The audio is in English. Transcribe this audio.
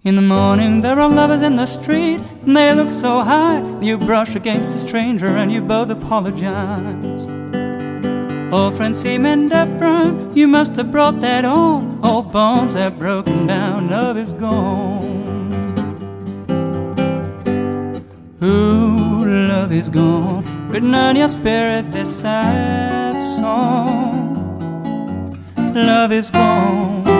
In the morning there are lovers in the street, and they look so high. You brush against a stranger and you both apologize. Oh, Francine and Ephraim, you must have brought that on. All bones have broken down, love is gone. Ooh, love is gone, written on your spirit this sad song. Love is gone.